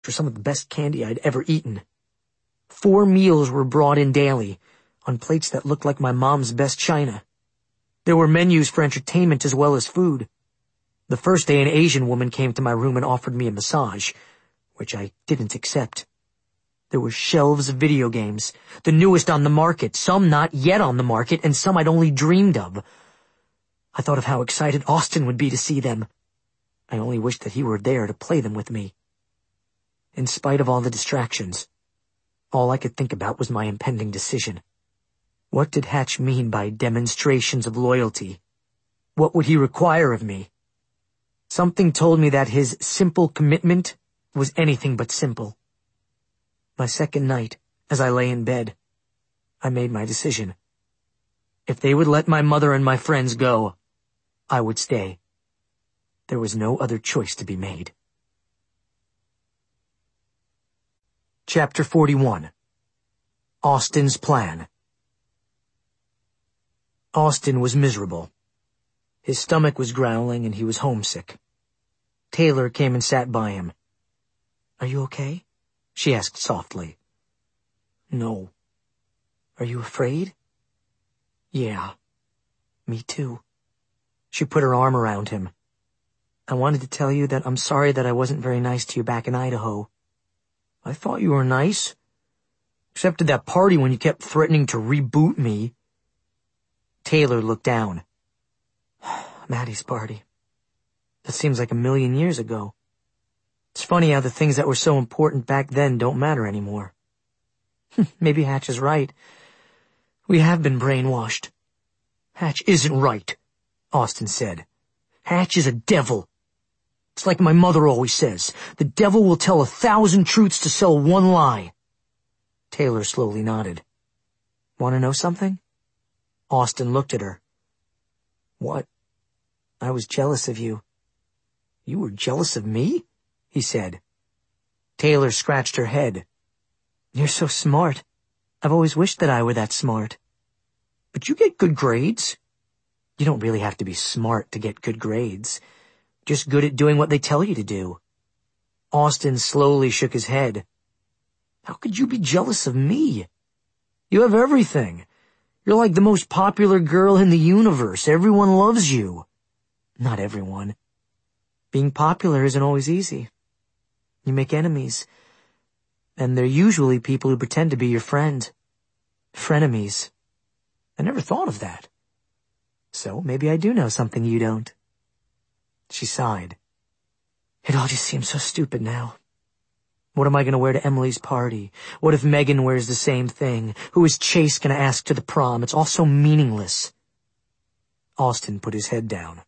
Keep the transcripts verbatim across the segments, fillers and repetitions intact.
for some of the best candy I'd ever eaten. Four meals were brought in daily, on plates that looked like my mom's best china. There were menus for entertainment as well as food. The first day an Asian woman came to my room and offered me a massage, which I didn't accept. There were shelves of video games, the newest on the market, some not yet on the market, and some I'd only dreamed of. I thought of how excited Austin would be to see them. I only wished that he were there to play them with me. In spite of all the distractions, all I could think about was my impending decision. What did Hatch mean by demonstrations of loyalty? What would he require of me? Something told me that his simple commitment was anything but simple. My second night, as I lay in bed, I made my decision. If they would let my mother and my friends go, I would stay. There was no other choice to be made. Chapter forty-one. Austin's Plan. Austin was miserable. His stomach was growling and he was homesick. Taylor came and sat by him. "Are you okay?" she asked softly. "No." "Are you afraid?" "Yeah, me too." She put her arm around him. "I wanted to tell you that I'm sorry that I wasn't very nice to you back in Idaho." "I thought you were nice. Except at that party when you kept threatening to reboot me." Taylor looked down. "Maddie's party. That seems like a million years ago. It's funny how the things that were so important back then don't matter anymore." "Maybe Hatch is right. We have been brainwashed." "Hatch isn't right," Austin said. "Hatch is a devil. It's like my mother always says, the devil will tell a thousand truths to sell one lie." Taylor slowly nodded. "Want to know something?" Austin looked at her. "What?" "I was jealous of you." "You were jealous of me?" he said. Taylor scratched her head. "You're so smart. I've always wished that I were that smart." "But you get good grades." "You don't really have to be smart to get good grades. Just good at doing what they tell you to do." Austin slowly shook his head. "How could you be jealous of me? You have everything. You're like the most popular girl in the universe. Everyone loves you." "Not everyone. Being popular isn't always easy. You make enemies, and they're usually people who pretend to be your friend. Frenemies." "I never thought of that." "So maybe I do know something you don't." She sighed. "It all just seems so stupid now. What am I going to wear to Emily's party? What if Megan wears the same thing? Who is Chase going to ask to the prom? It's all so meaningless." Austin put his head down.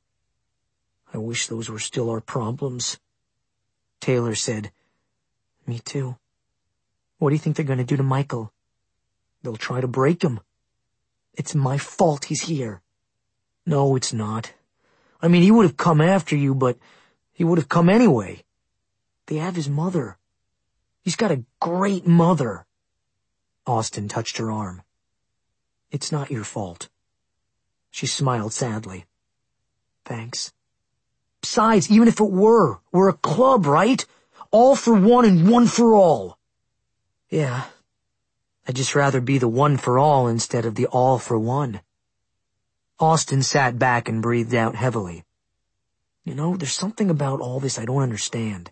"I wish those were still our problems." Taylor said, "Me too. What do you think they're going to do to Michael?" "They'll try to break him." "It's my fault he's here." "No, it's not. I mean, he would have come after you, but he would have come anyway. They have his mother. He's got a great mother." Austin touched her arm. "It's not your fault." She smiled sadly. "Thanks. Besides, even if it were, we're a club, right? All for one and one for all." "Yeah. I'd just rather be the one for all instead of the all for one." Austin sat back and breathed out heavily. "You know, there's something about all this I don't understand.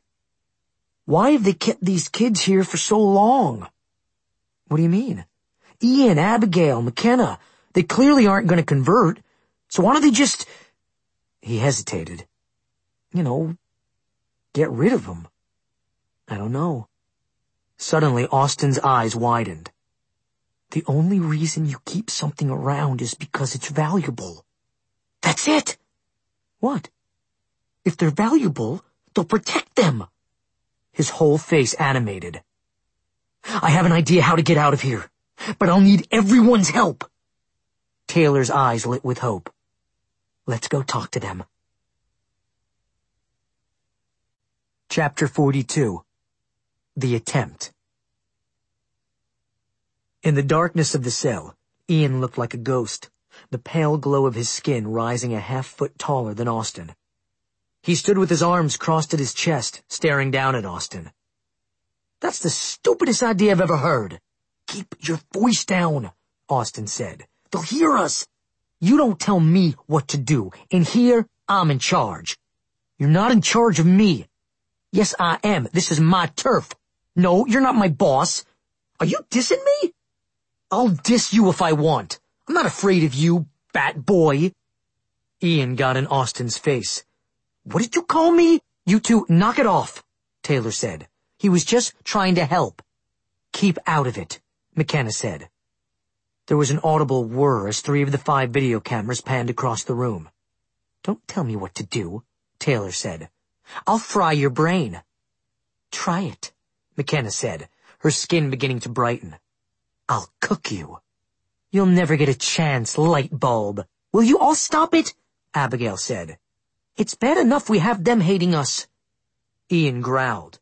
Why have they kept these kids here for so long?" "What do you mean?" "Ian, Abigail, McKenna. They clearly aren't going to convert. So why don't they just—" He hesitated. "You know, get rid of them." "I don't know." Suddenly, Austin's eyes widened. "The only reason you keep something around is because it's valuable." "That's it!" "What?" "If they're valuable, they'll protect them." His whole face animated. "I have an idea how to get out of here, but I'll need everyone's help." Taylor's eyes lit with hope. "Let's go talk to them." Chapter forty-two. The Attempt. In the darkness of the cell, Ian looked like a ghost, the pale glow of his skin rising a half foot taller than Austin. He stood with his arms crossed at his chest, staring down at Austin. That's the stupidest idea I've ever heard. Keep your voice down, Austin said. They'll hear us. You don't tell me what to do. In here, I'm in charge. You're not in charge of me. Yes, I am. This is my turf. No, you're not my boss. Are you dissing me? I'll diss you if I want. I'm not afraid of you, bat boy. Ian got in Austin's face. What did you call me? You two, knock it off, Taylor said. He was just trying to help. Keep out of it, McKenna said. There was an audible whir as three of the five video cameras panned across the room. Don't tell me what to do, Taylor said. I'll fry your brain. Try it, McKenna said, her skin beginning to brighten. I'll cook you. You'll never get a chance, light bulb. Will you all stop it? Abigail said. It's bad enough we have them hating us. Ian growled.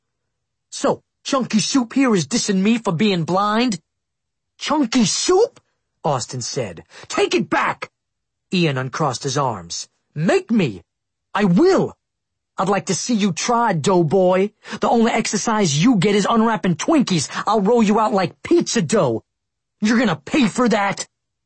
So, Chunky Soup here is dissing me for being blind? Chunky Soup? Austin said. Take it back! Ian uncrossed his arms. Make me! I will! I'd like to see you try, doughboy. The only exercise you get is unwrapping Twinkies. I'll roll you out like pizza dough. You're gonna pay for that?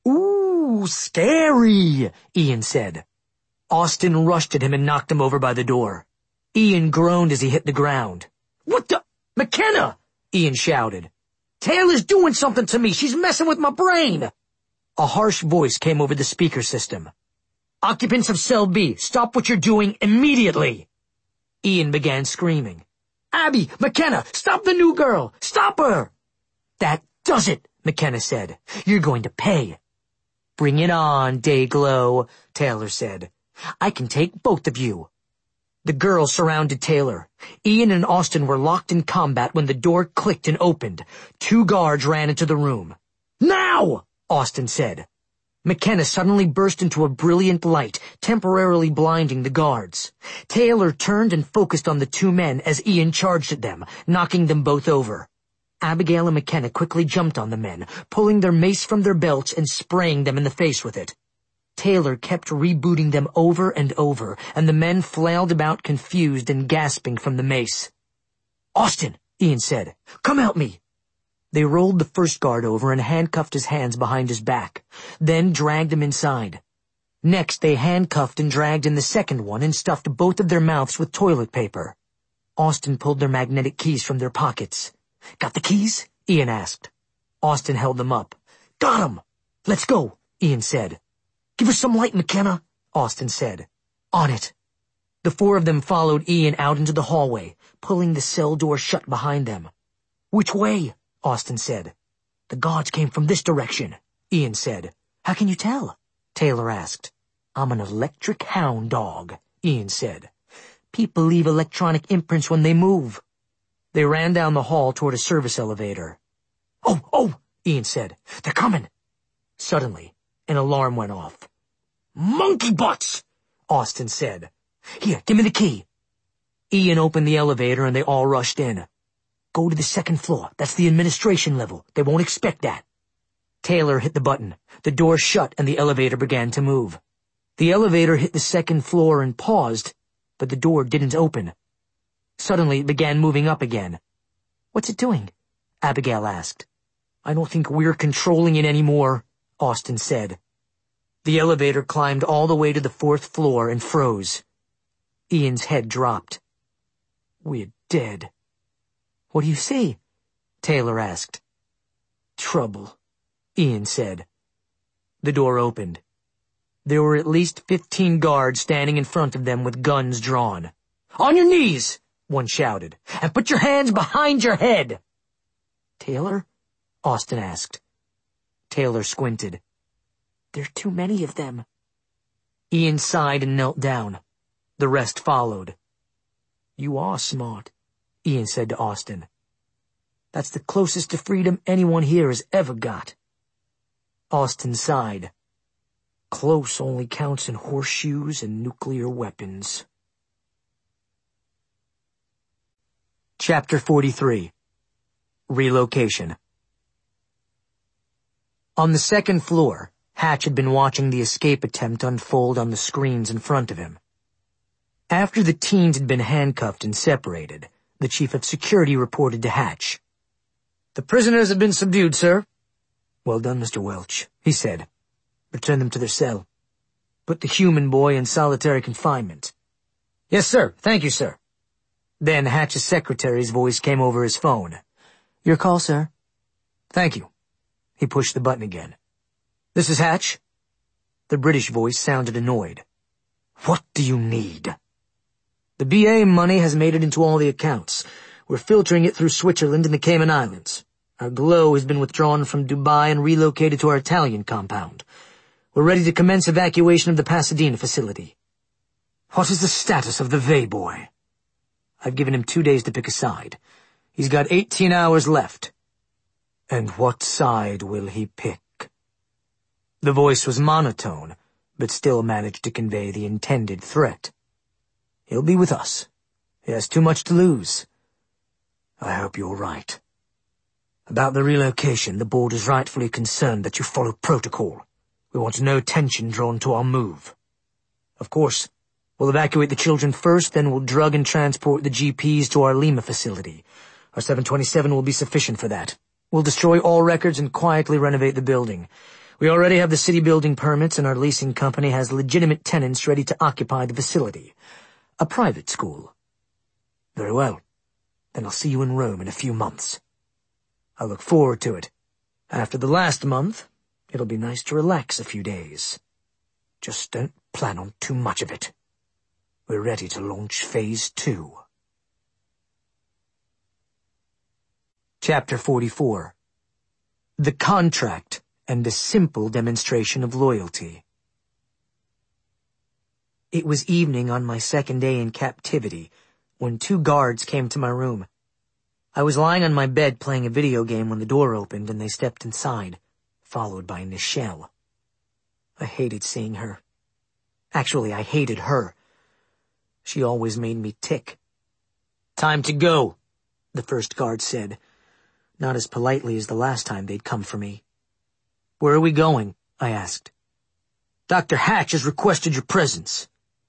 Ooh, scary, Ian said. Austin rushed at him and knocked him over by the door. Ian groaned as he hit the ground. What the? McKenna! Ian shouted. Taylor's doing something to me. She's messing with my brain. A harsh voice came over the speaker system. Occupants of Cell B, stop what you're doing immediately. Ian began screaming. Abby, McKenna, stop the new girl. Stop her. That does it, McKenna said. You're going to pay. Bring it on, Dayglow, Taylor said. I can take both of you. The girls surrounded Taylor. Ian and Austin were locked in combat when the door clicked and opened. Two guards ran into the room. Now! Austin said. McKenna suddenly burst into a brilliant light, temporarily blinding the guards. Taylor turned and focused on the two men as Ian charged at them, knocking them both over. Abigail and McKenna quickly jumped on the men, pulling their mace from their belts and spraying them in the face with it. Taylor kept rebooting them over and over, and the men flailed about confused and gasping from the mace. Austin, Ian said, come help me. They rolled the first guard over and handcuffed his hands behind his back, then dragged him inside. Next, they handcuffed and dragged in the second one and stuffed both of their mouths with toilet paper. Austin pulled their magnetic keys from their pockets. Got the keys? Ian asked. Austin held them up. Got 'em! Let's go, Ian said. Give us some light, McKenna, Austin said. On it. The four of them followed Ian out into the hallway, pulling the cell door shut behind them. Which way? Austin said. The guards came from this direction, Ian said. How can you tell? Taylor asked. I'm an electric hound dog, Ian said. People leave electronic imprints when they move. They ran down the hall toward a service elevator. Oh, oh, Ian said. They're coming. Suddenly, an alarm went off. Monkey butts, Austin said. Here, give me the key. Ian opened the elevator and they all rushed in. Go to the second floor. That's the administration level. They won't expect that. Taylor hit the button. The door shut and the elevator began to move. The elevator hit the second floor and paused, but the door didn't open. Suddenly it began moving up again. What's it doing? Abigail asked. I don't think we're controlling it anymore, Austin said. The elevator climbed all the way to the fourth floor and froze. Ian's head dropped. We're dead. What do you see? Taylor asked. Trouble, Ian said. The door opened. There were at least fifteen guards standing in front of them with guns drawn. On your knees, one shouted, and put your hands behind your head. Taylor? Austin asked. Taylor squinted. There are too many of them. Ian sighed and knelt down. The rest followed. You are smart, Ian said to Austin. That's the closest to freedom anyone here has ever got. Austin sighed. Close only counts in horseshoes and nuclear weapons. Chapter forty-three. Relocation. On the second floor, Hatch had been watching the escape attempt unfold on the screens in front of him. After the teens had been handcuffed and separated, the chief of security reported to Hatch. The prisoners have been subdued, sir. Well done, Mister Welch, he said. Return them to their cell. Put the human boy in solitary confinement. Yes, sir. Thank you, sir. Then Hatch's secretary's voice came over his phone. Your call, sir. Thank you. He pushed the button again. This is Hatch. The British voice sounded annoyed. What do you need? The B A money has made it into all the accounts. We're filtering it through Switzerland and the Cayman Islands. Our glow has been withdrawn from Dubai and relocated to our Italian compound. We're ready to commence evacuation of the Pasadena facility. What is the status of the Vey boy? I've given him two days to pick a side. He's got eighteen hours left. And what side will he pick? The voice was monotone, but still managed to convey the intended threat. He'll be with us. He has too much to lose. I hope you're right. About the relocation, the board is rightfully concerned that you follow protocol. We want no attention drawn to our move. Of course, we'll evacuate the children first, then we'll drug and transport the G Ps to our Lima facility. Our seven twenty-seven will be sufficient for that. We'll destroy all records and quietly renovate the building. We already have the city building permits, and our leasing company has legitimate tenants ready to occupy the facility. A private school. Very well. Then I'll see you in Rome in a few months. I look forward to it. After the last month, it'll be nice to relax a few days. Just don't plan on too much of it. We're ready to launch phase two. Chapter forty-four. The Contract and a Simple Demonstration of Loyalty. It was evening on my second day in captivity when two guards came to my room. I was lying on my bed playing a video game when the door opened and they stepped inside, followed by Nichelle. I hated seeing her. Actually, I hated her. She always made me tick. Time to go, the first guard said, not as politely as the last time they'd come for me. Where are we going? I asked. Doctor Hatch has requested your presence.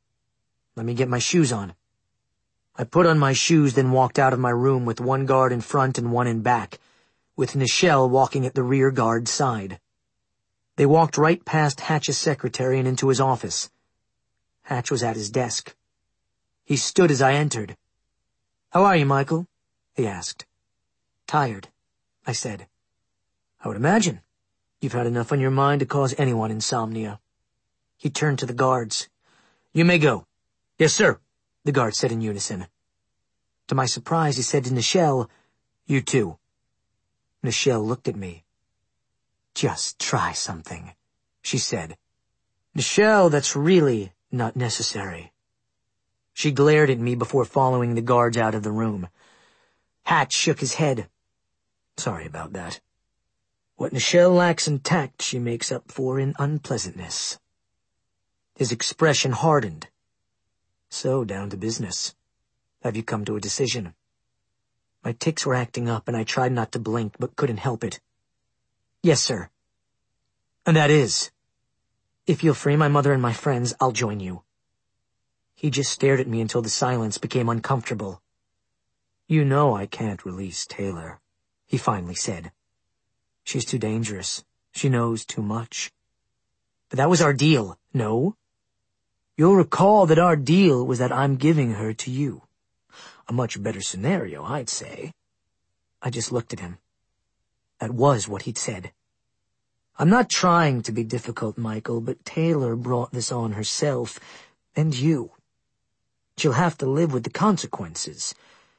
Let me get my shoes on. I put on my shoes, then walked out of my room with one guard in front and one in back, with Nichelle walking at the rear guard's side. They walked right past Hatch's secretary and into his office. Hatch was at his desk. He stood as I entered. How are you, Michael? He asked. Tired, I said. I would imagine. You've had enough on your mind to cause anyone insomnia. He turned to the guards. You may go. Yes, sir, the guards said in unison. To my surprise, he said to Nichelle, You too. Nichelle looked at me. Just try something, she said. Nichelle, that's really not necessary. She glared at me before following the guards out of the room. Hatch shook his head. Sorry about that. What Nichelle lacks in tact, she makes up for in unpleasantness. His expression hardened. So, down to business. Have you come to a decision? My tics were acting up, and I tried not to blink, but couldn't help it. Yes, sir. And that is, if you'll free my mother and my friends, I'll join you. He just stared at me until the silence became uncomfortable. You know I can't release Taylor, he finally said. She's too dangerous. She knows too much. But that was our deal, no? You'll recall that our deal was that I'm giving her to you. A much better scenario, I'd say. I just looked at him. That was what he'd said. I'm not trying to be difficult, Michael, but Taylor brought this on herself, and you. She'll have to live with the consequences.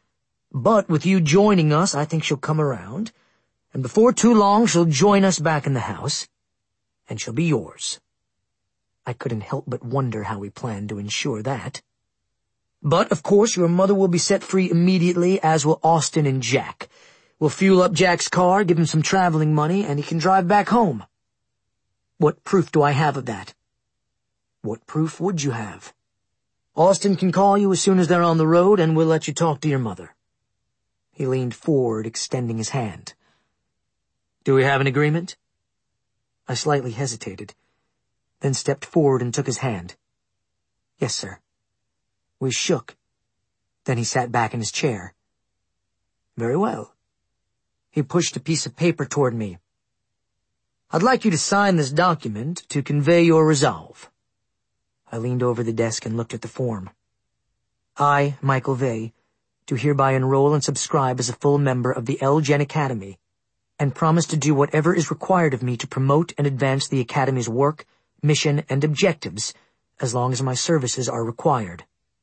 But with you joining us, I think she'll come around, and before too long she'll join us back in the house, and she'll be yours. I couldn't help but wonder how we planned to ensure that. But, of course, your mother will be set free immediately, as will Austin and Jack. We'll fuel up Jack's car, give him some traveling money, and he can drive back home. What proof do I have of that? What proof would you have? Austin can call you as soon as they're on the road, and we'll let you talk to your mother. He leaned forward, extending his hand. Do we have an agreement? I slightly hesitated, then stepped forward and took his hand. Yes, sir. We shook. Then he sat back in his chair. Very well. He pushed a piece of paper toward me. I'd like you to sign this document to convey your resolve. I leaned over the desk and looked at the form. I, Michael Vey, do hereby enroll and subscribe as a full member of the L-Gen Academy, and promise to do whatever is required of me to promote and advance the Academy's work, mission, and objectives, as long as my services are required.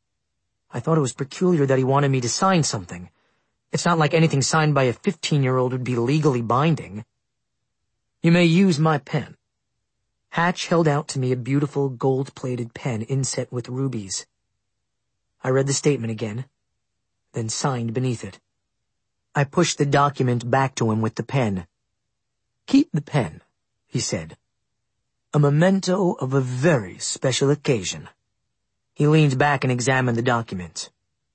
I thought it was peculiar that he wanted me to sign something. It's not like anything signed by a fifteen-year-old would be legally binding. You may use my pen. Hatch held out to me a beautiful gold-plated pen inset with rubies. I read the statement again, then signed beneath it. I pushed the document back to him with the pen. Keep the pen, he said. A memento of a very special occasion. He leaned back and examined the document.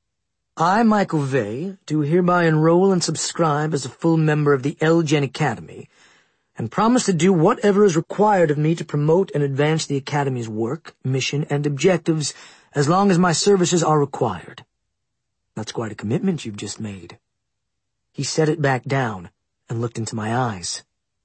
I, Michael Vey, do hereby enroll and subscribe as a full member of the L-Gen Academy, and promise to do whatever is required of me to promote and advance the Academy's work, mission, and objectives, as long as my services are required. That's quite a commitment you've just made. He set it back down and looked into my eyes.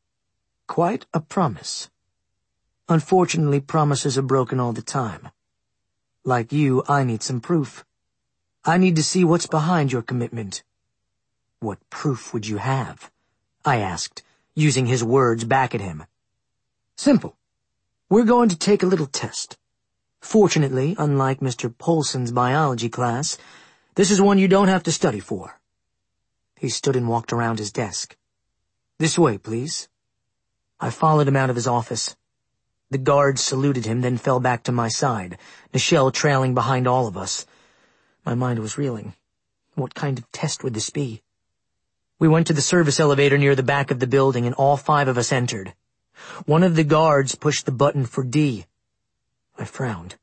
Quite a promise. Unfortunately, promises are broken all the time. Like you, I need some proof. I need to see what's behind your commitment. What proof would you have? I asked, using his words back at him. Simple. We're going to take a little test. Fortunately, unlike Mister Polson's biology class, this is one you don't have to study for. He stood and walked around his desk. This way, please. I followed him out of his office. The guards saluted him, then fell back to my side, Nichelle trailing behind all of us. My mind was reeling. What kind of test would this be? We went to the service elevator near the back of the building, and all five of us entered. One of the guards pushed the button for D. I frowned.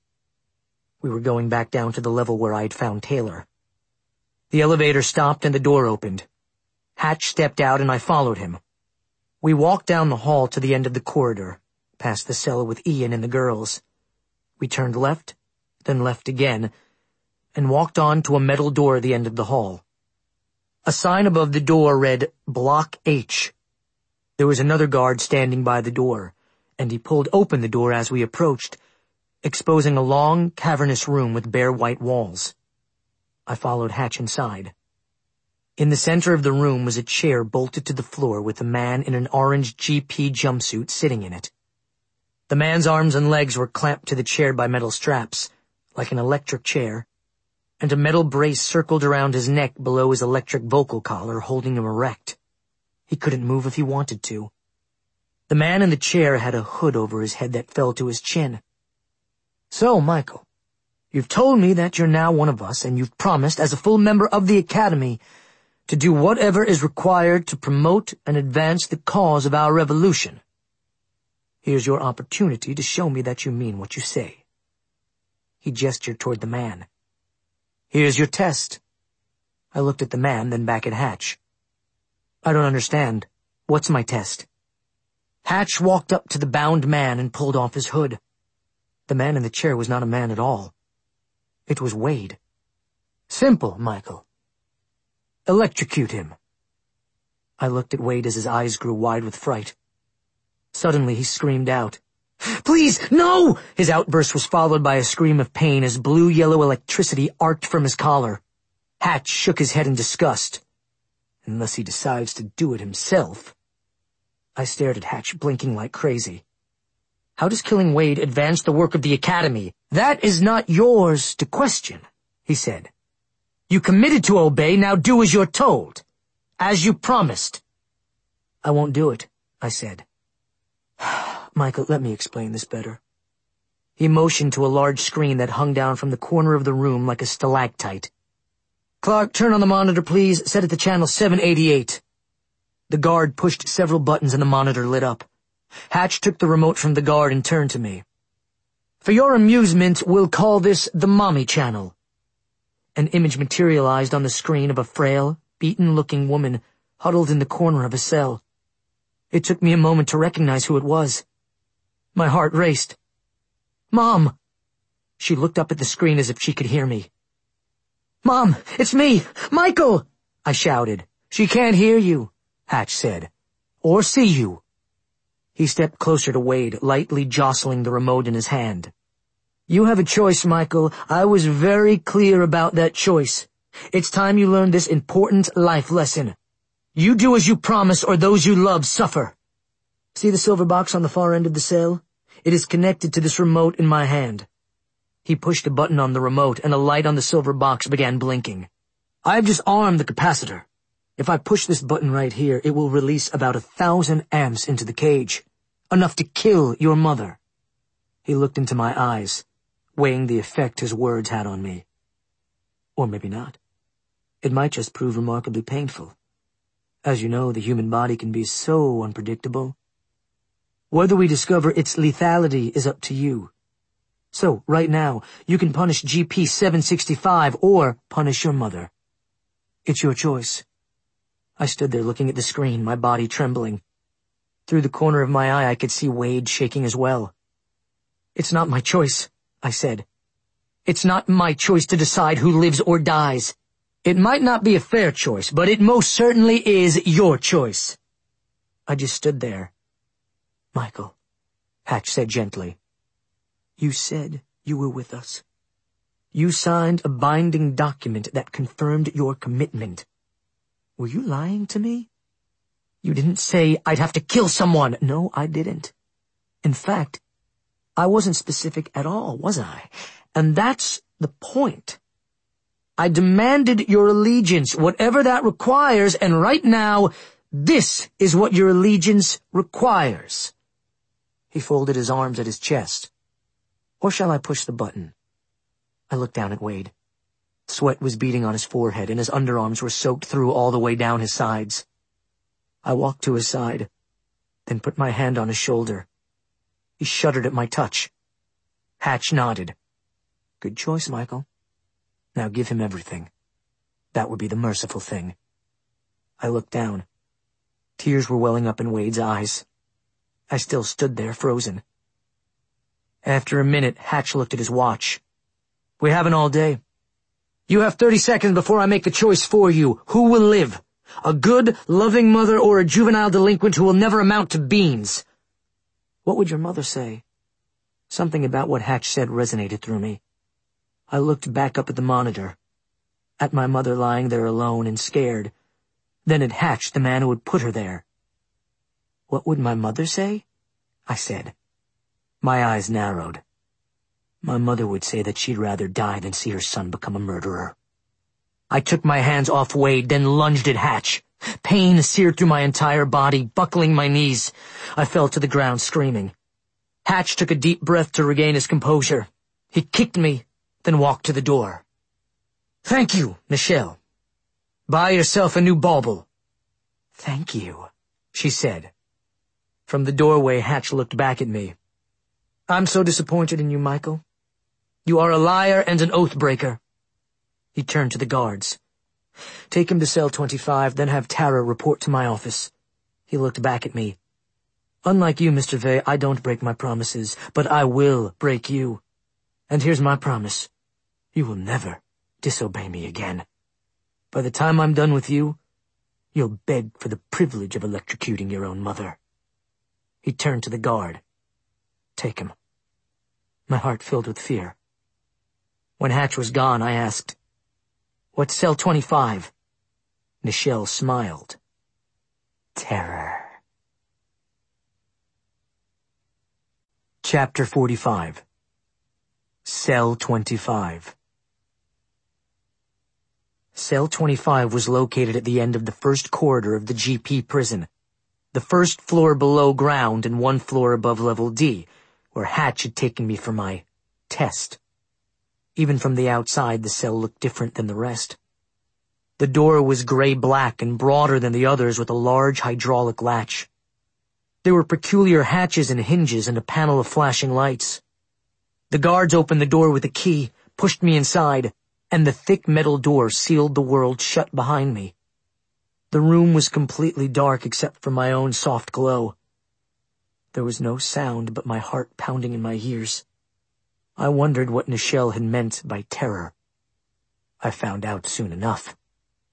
We were going back down to the level where I had found Taylor. The elevator stopped and the door opened. Hatch stepped out and I followed him. We walked down the hall to the end of the corridor, past the cell with Ian and the girls. We turned left, then left again, and walked on to a metal door at the end of the hall. A sign above the door read, Block H. There was another guard standing by the door, and he pulled open the door as we approached, exposing a long, cavernous room with bare white walls. I followed Hatch inside. In the center of the room was a chair bolted to the floor with a man in an orange G P jumpsuit sitting in it. The man's arms and legs were clamped to the chair by metal straps, like an electric chair, and a metal brace circled around his neck below his electric vocal collar, holding him erect. He couldn't move if he wanted to. The man in the chair had a hood over his head that fell to his chin. So, Michael, you've told me that you're now one of us, and you've promised, as a full member of the Academy, to do whatever is required to promote and advance the cause of our revolution. Here's your opportunity to show me that you mean what you say. He gestured toward the man. Here's your test. I looked at the man, then back at Hatch. I don't understand. What's my test? Hatch walked up to the bound man and pulled off his hood. The man in the chair was not a man at all. It was Wade. Simple, Michael. Electrocute him. I looked at Wade as his eyes grew wide with fright. Suddenly he screamed out. Please, no! His outburst was followed by a scream of pain as blue-yellow electricity arced from his collar. Hatch shook his head in disgust. Unless he decides to do it himself. I stared at Hatch, blinking like crazy. How does killing Wade advance the work of the Academy? That is not yours to question, he said. You committed to obey, now do as you're told. As you promised. I won't do it, I said. Michael, let me explain this better. He motioned to a large screen that hung down from the corner of the room like a stalactite. Clark, turn on the monitor, please. Set it to channel seven eighty-eight. The guard pushed several buttons and the monitor lit up. Hatch took the remote from the guard and turned to me. For your amusement, we'll call this the Mommy Channel. An image materialized on the screen of a frail, beaten-looking woman huddled in the corner of a cell. It took me a moment to recognize who it was. My heart raced. Mom! She looked up at the screen as if she could hear me. Mom, it's me! Michael! I shouted. She can't hear you. Hatch said. Or see you. He stepped closer to Wade, lightly jostling the remote in his hand. You have a choice, Michael. I was very clear about that choice. It's time you learned this important life lesson. You do as you promise, or those you love suffer. See the silver box on the far end of the cell? It is connected to this remote in my hand. He pushed a button on the remote, and a light on the silver box began blinking. I have just armed the capacitor. If I push this button right here, it will release about a thousand amps into the cage, enough to kill your mother. He looked into my eyes, weighing the effect his words had on me. Or maybe not. It might just prove remarkably painful. As you know, the human body can be so unpredictable. Whether we discover its lethality is up to you. So, right now, you can punish G P seven sixty-five or punish your mother. It's your choice. I stood there looking at the screen, my body trembling. Through the corner of my eye, I could see Wade shaking as well. It's not my choice, I said. It's not my choice to decide who lives or dies. It might not be a fair choice, but it most certainly is your choice. I just stood there. Michael, Hatch said gently. You said you were with us. You signed a binding document that confirmed your commitment. Were you lying to me? You didn't say I'd have to kill someone. No, I didn't. In fact, I wasn't specific at all, was I? And that's the point. I demanded your allegiance, whatever that requires, and right now, this is what your allegiance requires. He folded his arms at his chest. Or shall I push the button? I looked down at Wade. Sweat was beading on his forehead, and his underarms were soaked through all the way down his sides. I walked to his side, then put my hand on his shoulder. He shuddered at my touch. Hatch nodded. Good choice, Michael. Now give him everything. That would be the merciful thing. I looked down. Tears were welling up in Wade's eyes. I still stood there, frozen. After a minute, Hatch looked at his watch. We haven't all day. You have thirty seconds before I make the choice for you. Who will live? A good, loving mother or a juvenile delinquent who will never amount to beans? What would your mother say? Something about what Hatch said resonated through me. I looked back up at the monitor, at my mother lying there alone and scared, then at Hatch, the man who had put her there. What would my mother say? I said. My eyes narrowed. My mother would say that she'd rather die than see her son become a murderer. I took my hands off Wade, then lunged at Hatch. Pain seared through my entire body, buckling my knees. I fell to the ground, screaming. Hatch took a deep breath to regain his composure. He kicked me, then walked to the door. Thank you, Nichelle. Buy yourself a new bauble. Thank you, she said. From the doorway, Hatch looked back at me. I'm so disappointed in you, Michael. You are a liar and an oath-breaker. He turned to the guards. Take him to cell twenty-five, then have Tara report to my office. He looked back at me. Unlike you, Mister Vey, I don't break my promises, but I will break you. And here's my promise. You will never disobey me again. By the time I'm done with you, you'll beg for the privilege of electrocuting your own mother. He turned to the guard. Take him. My heart filled with fear. When Hatch was gone, I asked, What's cell twenty-five? Nichelle smiled. Terror. Chapter forty-five. Cell twenty-five. Cell twenty-five was located at the end of the first corridor of the G P prison, the first floor below ground and one floor above level D, where Hatch had taken me for my test. Even from the outside, the cell looked different than the rest. The door was gray-black and broader than the others with a large hydraulic latch. There were peculiar hatches and hinges and a panel of flashing lights. The guards opened the door with a key, pushed me inside, and the thick metal door sealed the world shut behind me. The room was completely dark except for my own soft glow. There was no sound but my heart pounding in my ears. I wondered what Nichelle had meant by terror. I found out soon enough.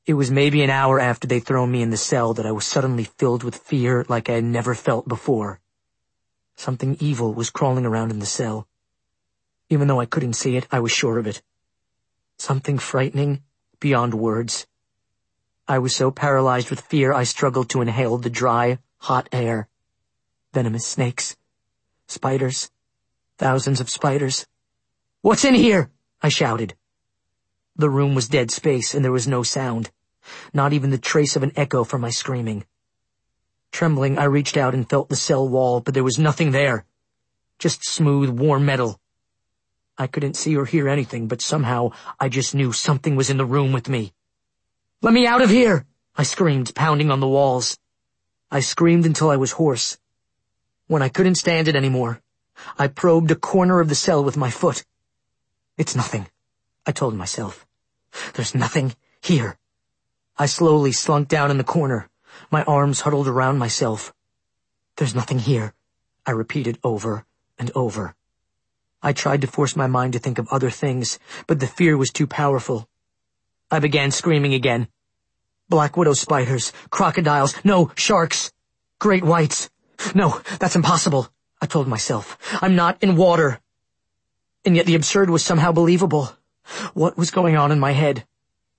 It was maybe an hour after they'd thrown me in the cell that I was suddenly filled with fear like I had never felt before. Something evil was crawling around in the cell. Even though I couldn't see it, I was sure of it. Something frightening, beyond words. I was so paralyzed with fear I struggled to inhale the dry, hot air. Venomous snakes. Spiders. Thousands of spiders. "What's in here?" I shouted. The room was dead space, and there was no sound, not even the trace of an echo from my screaming. Trembling, I reached out and felt the cell wall, but there was nothing there. Just smooth, warm metal. I couldn't see or hear anything, but somehow I just knew something was in the room with me. "Let me out of here!" I screamed, pounding on the walls. I screamed until I was hoarse. When I couldn't stand it anymore, I probed a corner of the cell with my foot. "It's nothing," I told myself. "There's nothing here." I slowly slunk down in the corner, my arms huddled around myself. "There's nothing here," I repeated over and over. I tried to force my mind to think of other things, but the fear was too powerful. I began screaming again. Black widow spiders, crocodiles, no, sharks, great whites. No, that's impossible, I told myself. I'm not in water. And yet the absurd was somehow believable. What was going on in my head?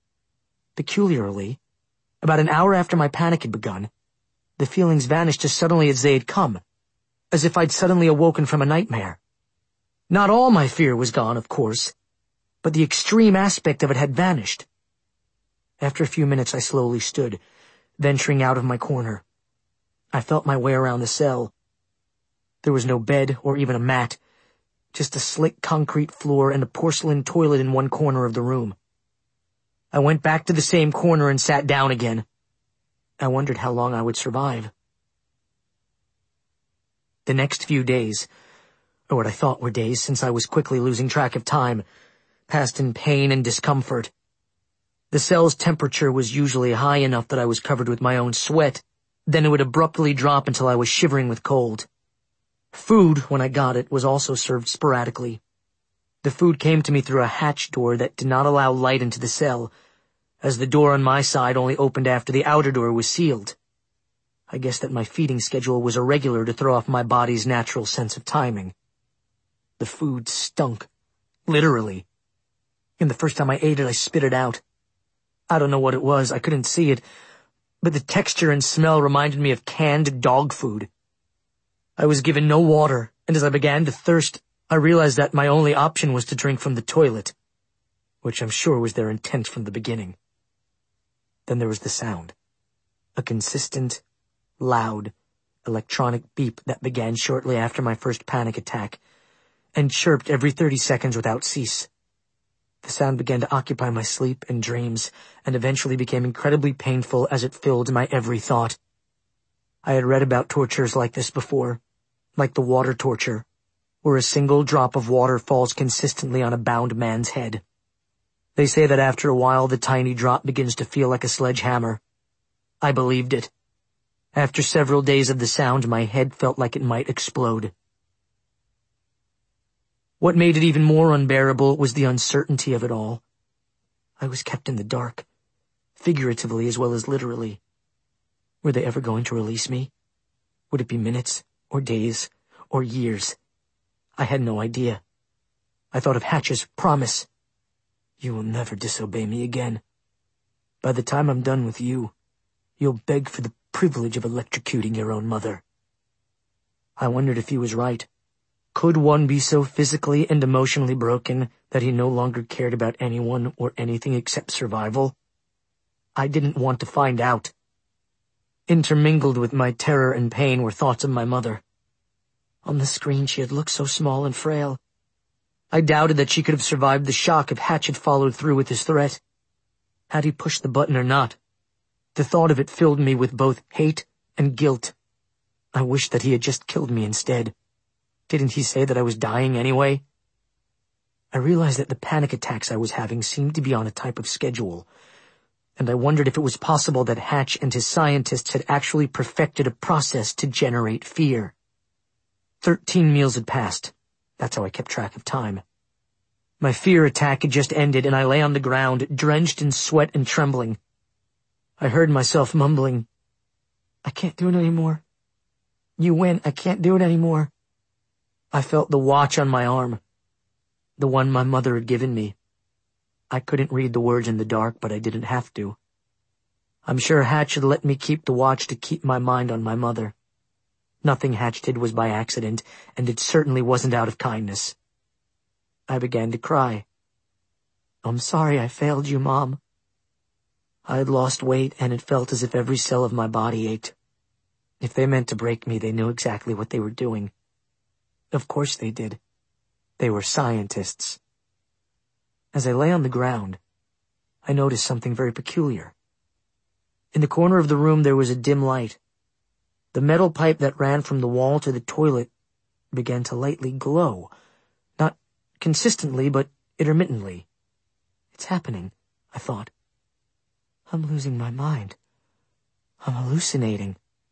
Peculiarly, about an hour after my panic had begun, the feelings vanished as suddenly as they had come, as if I'd suddenly awoken from a nightmare. Not all my fear was gone, of course, but the extreme aspect of it had vanished. After a few minutes I slowly stood, venturing out of my corner. I felt my way around the cell. There was no bed or even a mat, just a slick concrete floor and a porcelain toilet in one corner of the room. I went back to the same corner and sat down again. I wondered how long I would survive. The next few days, or what I thought were days since I was quickly losing track of time, passed in pain and discomfort. The cell's temperature was usually high enough that I was covered with my own sweat, then it would abruptly drop until I was shivering with cold. Food, when I got it, was also served sporadically. The food came to me through a hatch door that did not allow light into the cell, as the door on my side only opened after the outer door was sealed. I guess that my feeding schedule was irregular to throw off my body's natural sense of timing. The food stunk. Literally. And the first time I ate it, I spit it out. I don't know what it was, I couldn't see it, but the texture and smell reminded me of canned dog food. I was given no water, and as I began to thirst, I realized that my only option was to drink from the toilet, which I'm sure was their intent from the beginning. Then there was the sound. A consistent, loud, electronic beep that began shortly after my first panic attack, and chirped every thirty seconds without cease. The sound began to occupy my sleep and dreams, and eventually became incredibly painful as it filled my every thought. I had read about tortures like this before, like the water torture, where a single drop of water falls consistently on a bound man's head. They say that after a while the tiny drop begins to feel like a sledgehammer. I believed it. After several days of the sound, my head felt like it might explode. What made it even more unbearable was the uncertainty of it all. I was kept in the dark, figuratively as well as literally. Were they ever going to release me? Would it be minutes, or days, or years? I had no idea. I thought of Hatch's promise. "You will never disobey me again. By the time I'm done with you, you'll beg for the privilege of electrocuting your own mother." I wondered if he was right. Could one be so physically and emotionally broken that he no longer cared about anyone or anything except survival? I didn't want to find out. Intermingled with my terror and pain were thoughts of my mother. On the screen she had looked so small and frail. I doubted that she could have survived the shock if Hatch had followed through with his threat. Had he pushed the button or not? The thought of it filled me with both hate and guilt. I wished that he had just killed me instead. Didn't he say that I was dying anyway? I realized that the panic attacks I was having seemed to be on a type of schedule, and I wondered if it was possible that Hatch and his scientists had actually perfected a process to generate fear. Thirteen meals had passed. That's how I kept track of time. My fear attack had just ended, and I lay on the ground, drenched in sweat and trembling. I heard myself mumbling, "I can't do it anymore. You win, I can't do it anymore." I felt the watch on my arm, the one my mother had given me. I couldn't read the words in the dark, but I didn't have to. I'm sure Hatch had let me keep the watch to keep my mind on my mother. Nothing Hatch did was by accident, and it certainly wasn't out of kindness. I began to cry. "I'm sorry I failed you, Mom." I had lost weight, and it felt as if every cell of my body ached. If they meant to break me, they knew exactly what they were doing. Of course they did. They were scientists. As I lay on the ground, I noticed something very peculiar. In the corner of the room there was a dim light. The metal pipe that ran from the wall to the toilet began to lightly glow, not consistently, but intermittently. "It's happening," I thought. "I'm losing my mind. I'm hallucinating."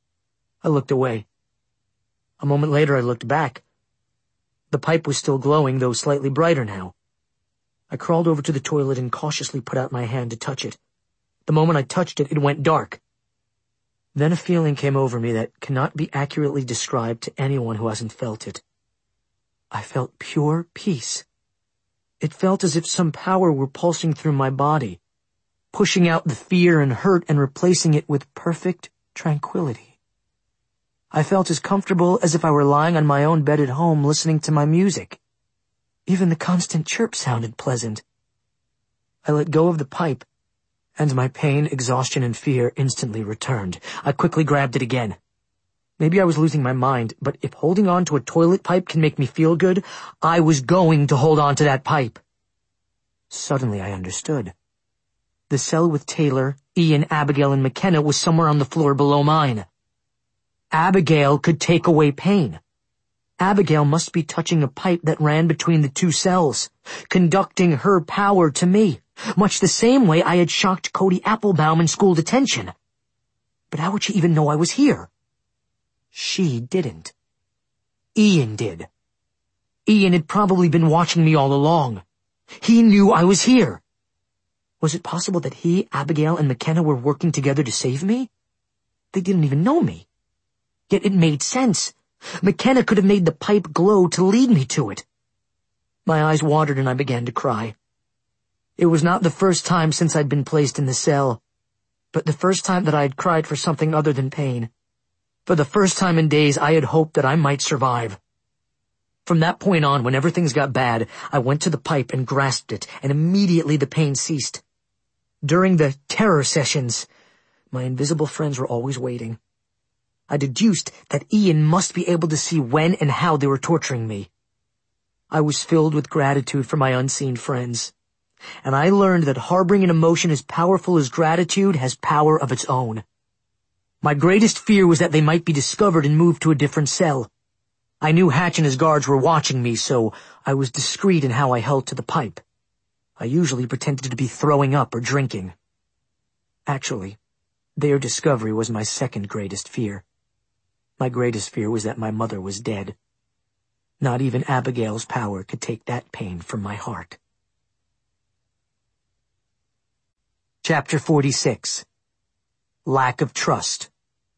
I looked away. A moment later I looked back. The pipe was still glowing, though slightly brighter now. I crawled over to the toilet and cautiously put out my hand to touch it. The moment I touched it, it went dark. Then a feeling came over me that cannot be accurately described to anyone who hasn't felt it. I felt pure peace. It felt as if some power were pulsing through my body, pushing out the fear and hurt and replacing it with perfect tranquility. I felt as comfortable as if I were lying on my own bed at home listening to my music. Even the constant chirp sounded pleasant. I let go of the pipe, and my pain, exhaustion, and fear instantly returned. I quickly grabbed it again. Maybe I was losing my mind, but if holding on to a toilet pipe can make me feel good, I was going to hold on to that pipe. Suddenly I understood. The cell with Taylor, Ian, Abigail, and McKenna was somewhere on the floor below mine. Abigail could take away pain. Abigail must be touching a pipe that ran between the two cells, conducting her power to me, much the same way I had shocked Cody Applebaum in school detention. But how would she even know I was here? She didn't. Ian did. Ian had probably been watching me all along. He knew I was here. Was it possible that he, Abigail, and McKenna were working together to save me? They didn't even know me. Yet it made sense. McKenna could have made the pipe glow to lead me to it. My eyes watered and I began to cry. It was not the first time since I'd been placed in the cell, but the first time that I had cried for something other than pain. For the first time in days, I had hoped that I might survive. From that point on, whenever things got bad, I went to the pipe and grasped it, and immediately the pain ceased. During the terror sessions, my invisible friends were always waiting. I deduced that Ian must be able to see when and how they were torturing me. I was filled with gratitude for my unseen friends, and I learned that harboring an emotion as powerful as gratitude has power of its own. My greatest fear was that they might be discovered and moved to a different cell. I knew Hatch and his guards were watching me, so I was discreet in how I held to the pipe. I usually pretended to be throwing up or drinking. Actually, their discovery was my second greatest fear. My greatest fear was that my mother was dead. Not even Abigail's power could take that pain from my heart. Chapter forty-six. Lack of Trust.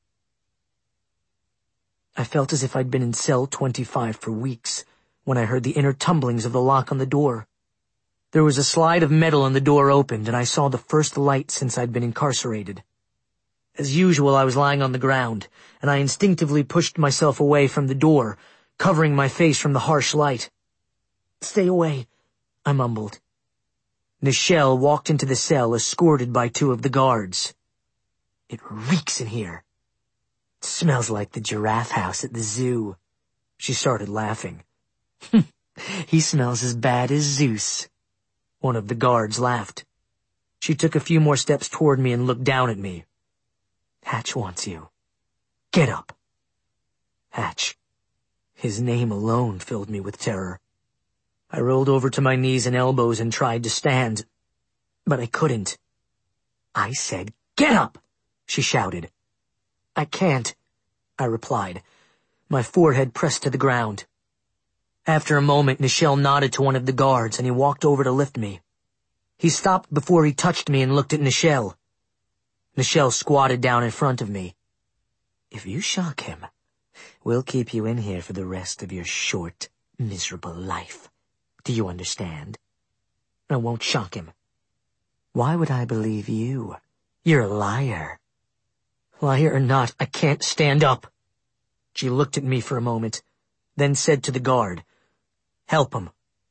I felt as if I'd been in cell twenty-five for weeks when I heard the inner tumblings of the lock on the door. There was a slide of metal and the door opened, and I saw the first light since I'd been incarcerated. As usual, I was lying on the ground, and I instinctively pushed myself away from the door, covering my face from the harsh light. "Stay away," I mumbled. Nichelle walked into the cell, escorted by two of the guards. "It reeks in here. It smells like the giraffe house at the zoo." She started laughing. "He smells as bad as Zeus." One of the guards laughed. She took a few more steps toward me and looked down at me. "Hatch wants you. Get up." Hatch. His name alone filled me with terror. I rolled over to my knees and elbows and tried to stand, but I couldn't. "I said, get up!" she shouted. "I can't," I replied, my forehead pressed to the ground. After a moment, Nichelle nodded to one of the guards, and he walked over to lift me. He stopped before he touched me and looked at Nichelle. Nichelle squatted down in front of me. If you shock him, we'll keep you in here for the rest of your short, miserable life. Do you understand? I won't shock him. Why would I believe you? You're a liar. Liar or not, I can't stand up. She looked at me for a moment, then said to the guard, "Help him."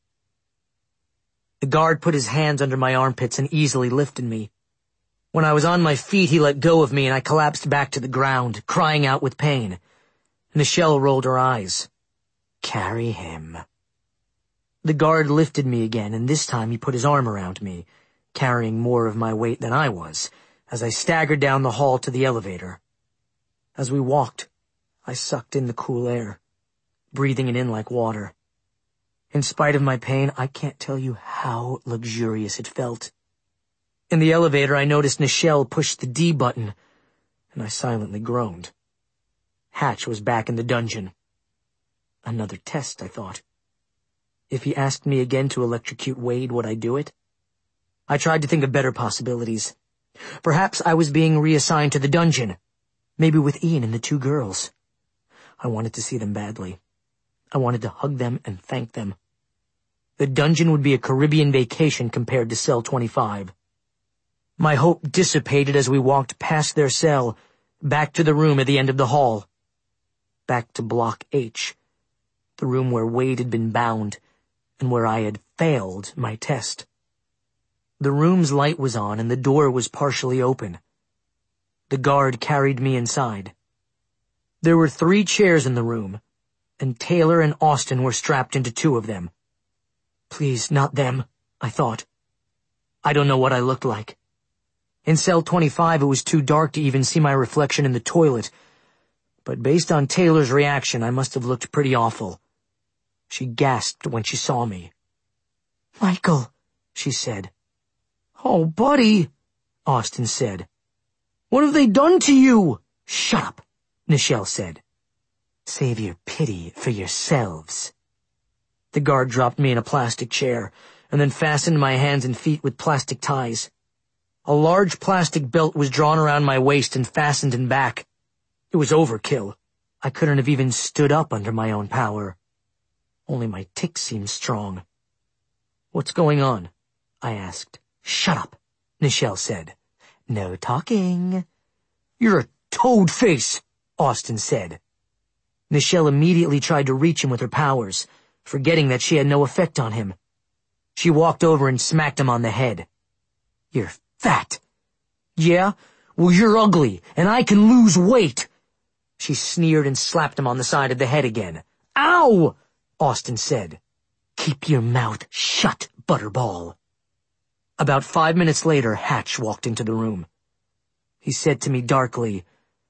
The guard put his hands under my armpits and easily lifted me. When I was on my feet, he let go of me and I collapsed back to the ground, crying out with pain. Nichelle rolled her eyes. "Carry him." The guard lifted me again, and this time he put his arm around me, carrying more of my weight than I was, as I staggered down the hall to the elevator. As we walked, I sucked in the cool air, breathing it in like water. In spite of my pain, I can't tell you how luxurious it felt. In the elevator, I noticed Nichelle push the D button, and I silently groaned. Hatch was back in the dungeon. Another test, I thought. If he asked me again to electrocute Wade, would I do it? I tried to think of better possibilities. Perhaps I was being reassigned to the dungeon, maybe with Ian and the two girls. I wanted to see them badly. I wanted to hug them and thank them. The dungeon would be a Caribbean vacation compared to Cell twenty-five. My hope dissipated as we walked past their cell, back to the room at the end of the hall. Back to Block H, the room where Wade had been bound, and where I had failed my test. The room's light was on and the door was partially open. The guard carried me inside. There were three chairs in the room, and Taylor and Austin were strapped into two of them. Please, not them, I thought. I don't know what I looked like. In Cell twenty-five, it was too dark to even see my reflection in the toilet, but based on Taylor's reaction, I must have looked pretty awful. She gasped when she saw me. "Michael," she said. "Oh, buddy," Austin said. "What have they done to you?" "Shut up," Nichelle said. "Save your pity for yourselves." The guard dropped me in a plastic chair, and then fastened my hands and feet with plastic ties. A large plastic belt was drawn around my waist and fastened in back. It was overkill. I couldn't have even stood up under my own power. Only my tics seemed strong. "What's going on?" I asked. "Shut up," Nichelle said. "No talking." "You're a toad face," Austin said. Nichelle immediately tried to reach him with her powers, forgetting that she had no effect on him. She walked over and smacked him on the head. "You're fat." "Yeah? Well, you're ugly, and I can lose weight." She sneered and slapped him on the side of the head again. "Ow!" Austin said. "Keep your mouth shut, Butterball." About five minutes later, Hatch walked into the room. He said to me darkly,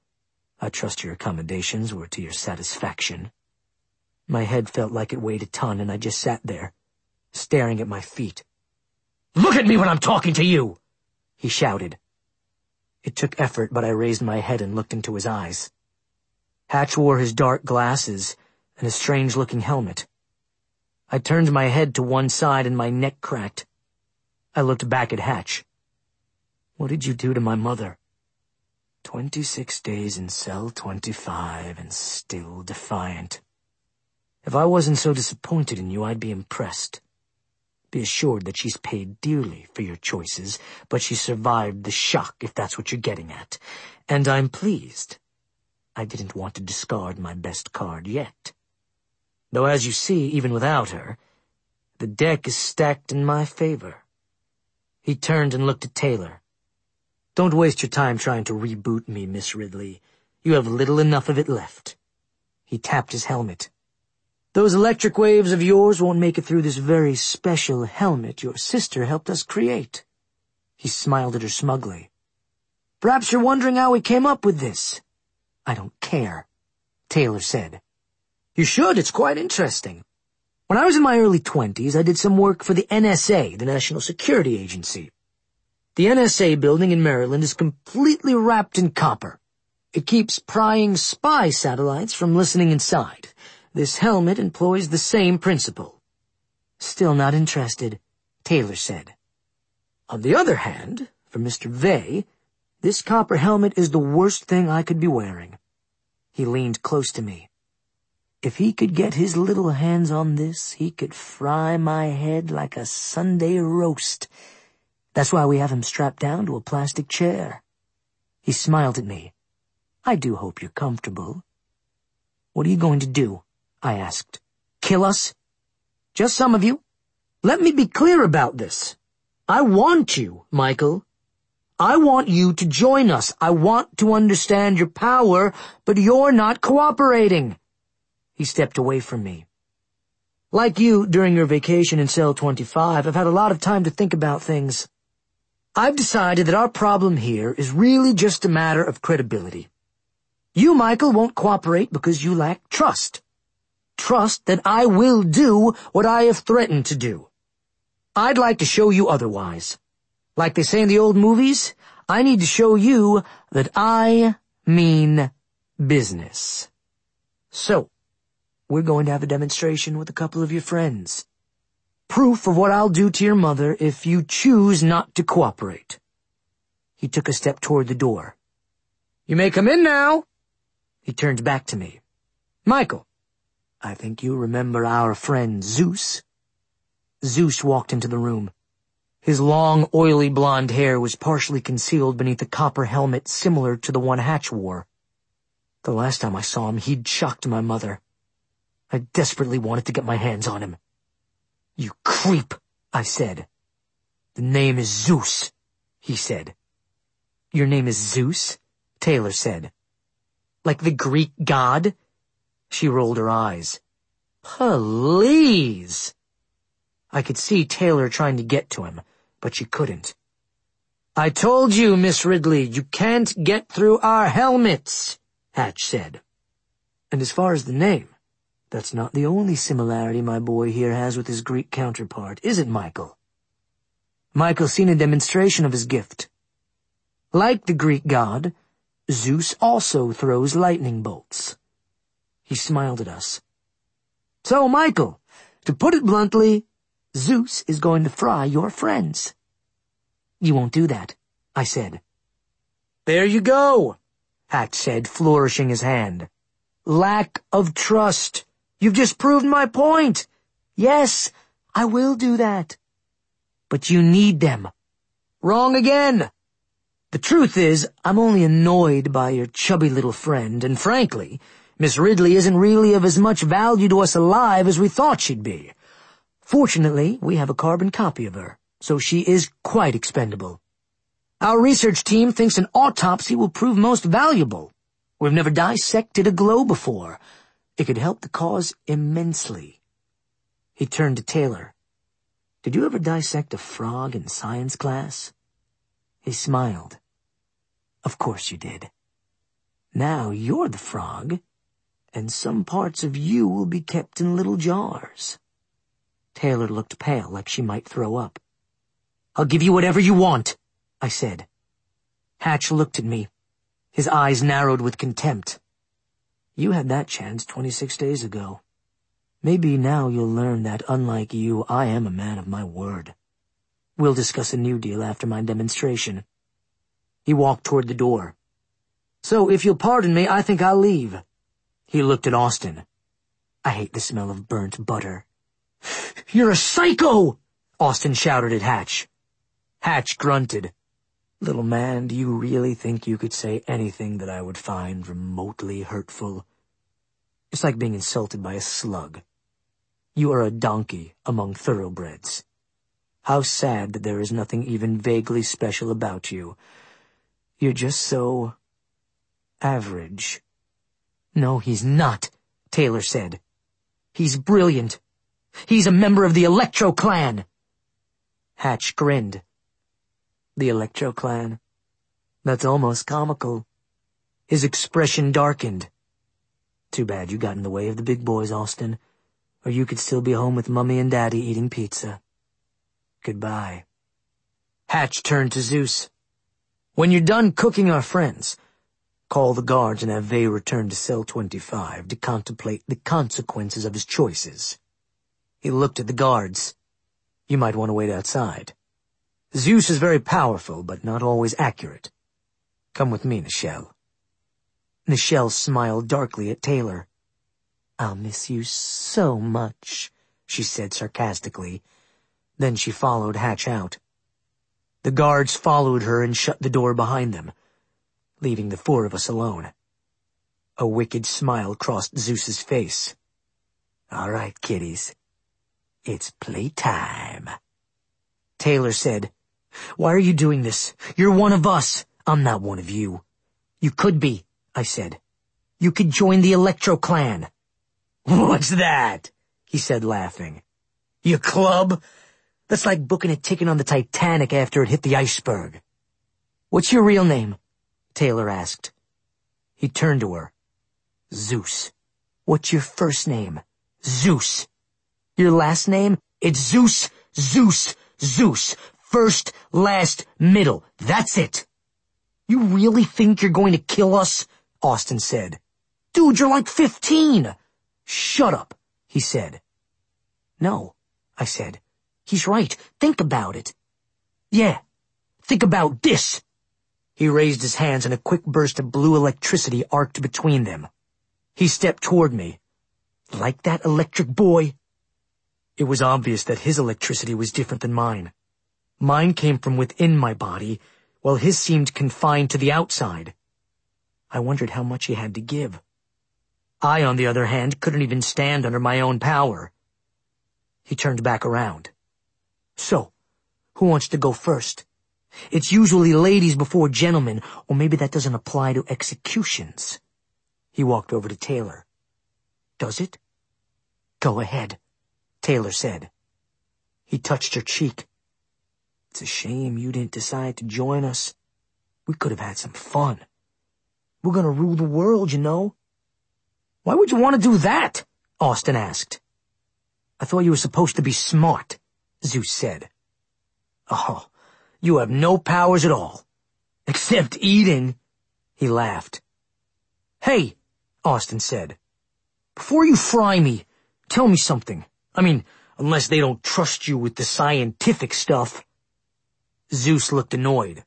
"I trust your accommodations were to your satisfaction." My head felt like it weighed a ton, and I just sat there, staring at my feet. "Look at me when I'm talking to you!" he shouted. It took effort, but I raised my head and looked into his eyes. Hatch wore his dark glasses and a strange-looking helmet. I turned my head to one side and my neck cracked. I looked back at Hatch. "What did you do to my mother?" Twenty-six days in Cell twenty-five and still defiant. If I wasn't so disappointed in you, I'd be impressed. Be assured that she's paid dearly for your choices, but she survived the shock, if that's what you're getting at. And I'm pleased. I didn't want to discard my best card yet. Though as you see, even without her, the deck is stacked in my favor. He turned and looked at Taylor. "Don't waste your time trying to reboot me, Miss Ridley. You have little enough of it left." He tapped his helmet. "Those electric waves of yours won't make it through this very special helmet your sister helped us create." He smiled at her smugly. "Perhaps you're wondering how we came up with this." "I don't care," Taylor said. "You should. It's quite interesting. When I was in my early twenties, I did some work for the N S A, the National Security Agency. The N S A building in Maryland is completely wrapped in copper. It keeps prying spy satellites from listening inside. This helmet employs the same principle." "Still not interested," Taylor said. "On the other hand, for Mister Vey, This copper helmet is the worst thing I could be wearing. He leaned close to me. If he could get his little hands on this, he could fry my head like a Sunday roast. That's why we have him strapped down to a plastic chair. He smiled at me. I do hope you're comfortable. What are you going to do? I asked. Kill us? Just some of you? Let me be clear about this. I want you, Michael. I want you to join us. I want to understand your power, but you're not cooperating. He stepped away from me. Like you, during your vacation in Cell twenty-five, I've had a lot of time to think about things. I've decided that our problem here is really just a matter of credibility. You, Michael, won't cooperate because you lack trust. Trust that I will do what I have threatened to do. I'd like to show you otherwise. Like they say in the old movies, I need to show you that I mean business. So, we're going to have a demonstration with a couple of your friends. Proof of what I'll do to your mother if you choose not to cooperate. He took a step toward the door. You may come in now. He turned back to me. Michael, I think you remember our friend Zeus. Zeus walked into the room. His long, oily blonde hair was partially concealed beneath a copper helmet similar to the one Hatch wore. The last time I saw him, he'd shocked my mother. I desperately wanted to get my hands on him. You creep, I said. The name is Zeus, he said. Your name is Zeus? Taylor said. Like the Greek god? She rolled her eyes. Please! I could see Taylor trying to get to him, but she couldn't. I told you, Miss Ridley, you can't get through our helmets, Hatch said. And as far as the name, that's not the only similarity my boy here has with his Greek counterpart, is it, Michael? Michael's seen a demonstration of his gift. Like the Greek god, Zeus also throws lightning bolts. He smiled at us. So, Michael, to put it bluntly, Zeus is going to fry your friends. You won't do that, I said. There you go, Hatch said, flourishing his hand. Lack of trust. You've just proved my point. Yes, I will do that. But you need them. Wrong again. The truth is, I'm only annoyed by your chubby little friend, and frankly, Miss Ridley isn't really of as much value to us alive as we thought she'd be. Fortunately, we have a carbon copy of her, so she is quite expendable. Our research team thinks an autopsy will prove most valuable. We've never dissected a glow before. It could help the cause immensely. He turned to Taylor. Did you ever dissect a frog in science class? He smiled. Of course you did. Now you're the frog, and some parts of you will be kept in little jars. Taylor looked pale, like she might throw up. I'll give you whatever you want, I said. Hatch looked at me. His eyes narrowed with contempt. You had that chance twenty-six days ago. Maybe now you'll learn that, unlike you, I am a man of my word. We'll discuss a new deal after my demonstration. He walked toward the door. So, if you'll pardon me, I think I'll leave. He looked at Austin. I hate the smell of burnt butter. You're a psycho! Austin shouted at Hatch. Hatch grunted. Little man, do you really think you could say anything that I would find remotely hurtful? It's like being insulted by a slug. You are a donkey among thoroughbreds. How sad that there is nothing even vaguely special about you. You're just so... average. No, he's not, Taylor said. He's brilliant. He's a member of the Electro Clan. Hatch grinned. The Electro Clan? That's almost comical. His expression darkened. Too bad you got in the way of the big boys, Austin, or you could still be home with Mummy and Daddy eating pizza. Goodbye. Hatch turned to Zeus. When you're done cooking our friends, call the guards and have they return to Cell twenty-five to contemplate the consequences of his choices. He looked at the guards. You might want to wait outside. Zeus is very powerful, but not always accurate. Come with me, Nichelle. Nichelle smiled darkly at Taylor. I'll miss you so much, she said sarcastically. Then she followed Hatch out. The guards followed her and shut the door behind them, leaving the four of us alone. A wicked smile crossed Zeus's face. All right, kiddies. It's playtime. Taylor said, Why are you doing this? You're one of us. I'm not one of you. You could be, I said. You could join the Electro Clan. What's that? He said, laughing. Your club? That's like booking a ticket on the Titanic after it hit the iceberg. What's your real name? Taylor asked. He turned to her. Zeus. What's your first name? Zeus. Your last name? It's Zeus, Zeus, Zeus. First, last, middle. That's it. You really think you're going to kill us? Austin said. Dude, you're like fifteen. Shut up, he said. No, I said. He's right. Think about it. Yeah, think about this. He raised his hands and a quick burst of blue electricity arced between them. He stepped toward me. Like that, electric boy? It was obvious that his electricity was different than mine. Mine came from within my body, while his seemed confined to the outside. I wondered how much he had to give. I, on the other hand, couldn't even stand under my own power. He turned back around. So, who wants to go first? It's usually ladies before gentlemen, or maybe that doesn't apply to executions. He walked over to Taylor. Does it? Go ahead, Taylor said. He touched her cheek. It's a shame you didn't decide to join us. We could have had some fun. We're gonna rule the world, you know. Why would you want to do that? Austin asked. I thought you were supposed to be smart, Zeus said. Oh, you have no powers at all. Except eating. He laughed. Hey, Austin said. Before you fry me, tell me something. I mean, unless they don't trust you with the scientific stuff. Zeus looked annoyed.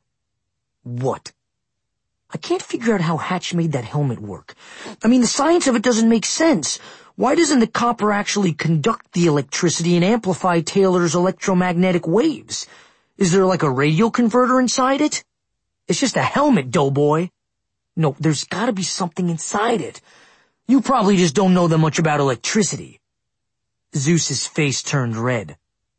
What? I can't figure out how Hatch made that helmet work. I mean, the science of it doesn't make sense. Why doesn't the copper actually conduct the electricity and amplify Taylor's electromagnetic waves? Is there like a radio converter inside it? It's just a helmet, doughboy. No, there's gotta be something inside it. You probably just don't know that much about electricity. Zeus's face turned red.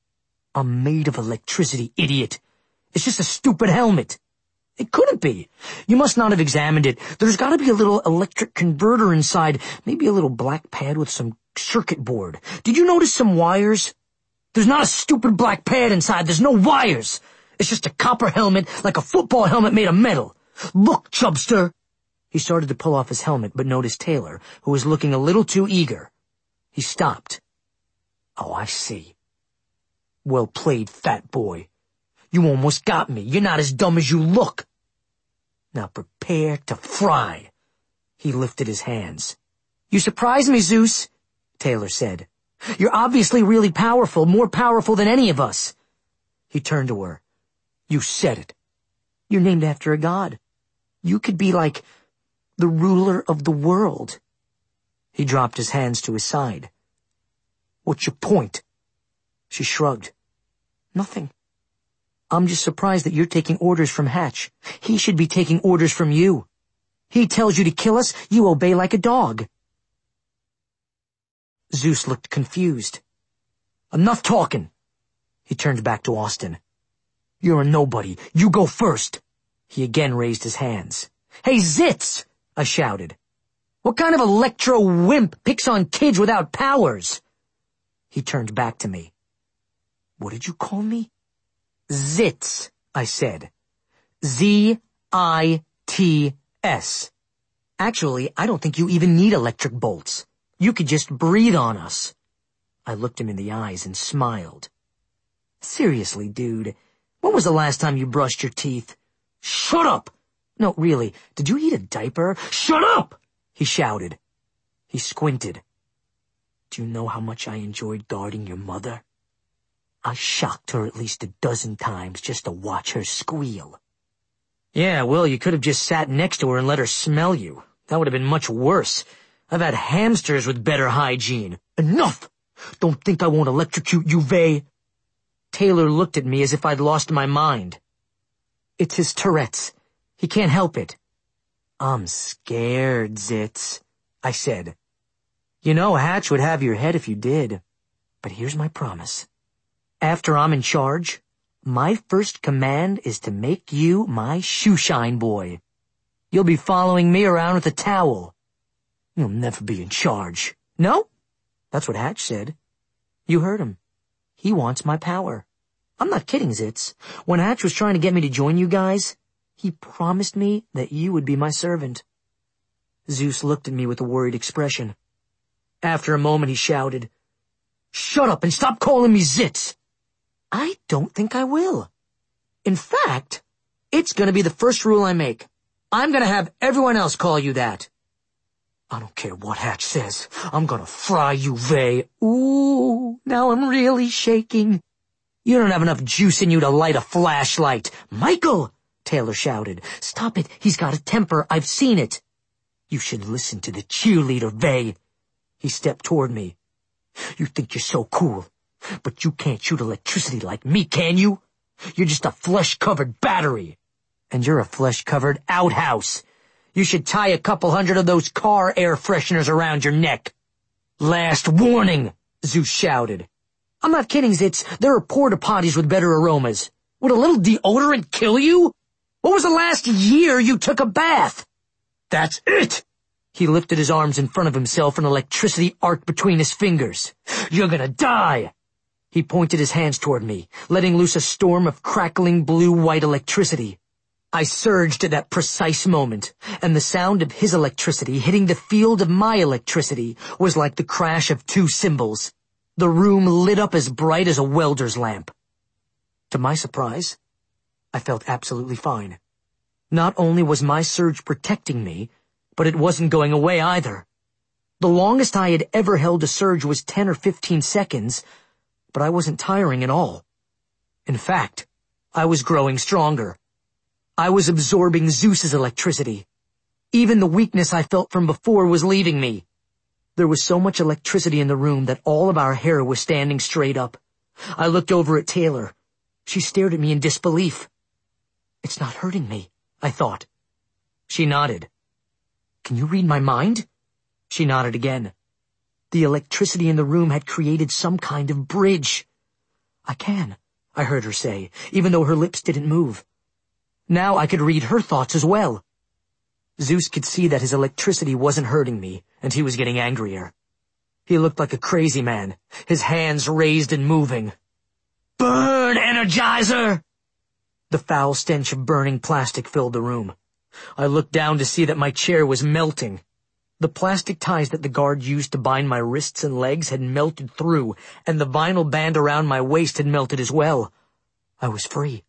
I'm made of electricity, idiot. It's just a stupid helmet. It couldn't be. You must not have examined it. There's gotta be a little electric converter inside, maybe a little black pad with some circuit board. Did you notice some wires? There's not a stupid black pad inside. There's no wires. It's just a copper helmet, like a football helmet made of metal. Look, Chubster. He started to pull off his helmet, but noticed Taylor, who was looking a little too eager. He stopped. Oh, I see. Well played, fat boy. You almost got me. You're not as dumb as you look. Now prepare to fry. He lifted his hands. You surprise me, Zeus, Taylor said. You're obviously really powerful, more powerful than any of us. He turned to her. You said it. You're named after a god. You could be like the ruler of the world. He dropped his hands to his side. What's your point? She shrugged. Nothing. I'm just surprised that you're taking orders from Hatch. He should be taking orders from you. He tells you to kill us, you obey like a dog. Zeus looked confused. Enough talking. He turned back to Austin. You're a nobody. You go first. He again raised his hands. Hey, Zitz! I shouted. What kind of electro wimp picks on kids without powers? He turned back to me. What did you call me? Zitz, I said. Z I T S. Actually, I don't think you even need electric bolts. You could just breathe on us. I looked him in the eyes and smiled. Seriously, dude, when was the last time you brushed your teeth? Shut up! No, really, did you eat a diaper? Shut up! He shouted. He squinted. Do you know how much I enjoyed guarding your mother? I shocked her at least a dozen times just to watch her squeal. Yeah, well, you could have just sat next to her and let her smell you. That would have been much worse. I've had hamsters with better hygiene. Enough! Don't think I won't electrocute you, Vay. Taylor looked at me as if I'd lost my mind. It's his Tourette's. He can't help it. I'm scared, Zitz, I said. You know, Hatch would have your head if you did. But here's my promise. After I'm in charge, my first command is to make you my shoeshine boy. You'll be following me around with a towel. You'll never be in charge. No? That's what Hatch said. You heard him. He wants my power. I'm not kidding, Zitz. When Hatch was trying to get me to join you guys, he promised me that you would be my servant. Zeus looked at me with a worried expression. After a moment, he shouted, Shut up and stop calling me Zitz! I don't think I will. In fact, it's going to be the first rule I make. I'm going to have everyone else call you that. I don't care what Hatch says. I'm going to fry you, Vay. Ooh, now I'm really shaking. You don't have enough juice in you to light a flashlight. Michael! Taylor shouted. Stop it. He's got a temper. I've seen it. You should listen to the cheerleader, Vay. He stepped toward me. You think you're so cool, but you can't shoot electricity like me, can you? You're just a flesh-covered battery. And you're a flesh-covered outhouse. You should tie a couple hundred of those car air fresheners around your neck. Last warning, Zeus shouted. I'm not kidding, Zitz. There are porta-potties with better aromas. Would a little deodorant kill you? What was the last year you took a bath? That's it! He lifted his arms in front of himself and electricity arced between his fingers. You're gonna die! He pointed his hands toward me, letting loose a storm of crackling blue-white electricity. I surged at that precise moment, and the sound of his electricity hitting the field of my electricity was like the crash of two cymbals. The room lit up as bright as a welder's lamp. To my surprise, I felt absolutely fine. Not only was my surge protecting me, but it wasn't going away either. The longest I had ever held a surge was ten or fifteen seconds, but I wasn't tiring at all. In fact, I was growing stronger. I was absorbing Zeus's electricity. Even the weakness I felt from before was leaving me. There was so much electricity in the room that all of our hair was standing straight up. I looked over at Taylor. She stared at me in disbelief. It's not hurting me, I thought. She nodded. Can you read my mind? She nodded again. The electricity in the room had created some kind of bridge. I can, I heard her say, even though her lips didn't move. Now I could read her thoughts as well. Zeus could see that his electricity wasn't hurting me, and he was getting angrier. He looked like a crazy man, his hands raised and moving. Burn, Energizer! The foul stench of burning plastic filled the room. I looked down to see that my chair was melting. The plastic ties that the guard used to bind my wrists and legs had melted through, and the vinyl band around my waist had melted as well. I was free.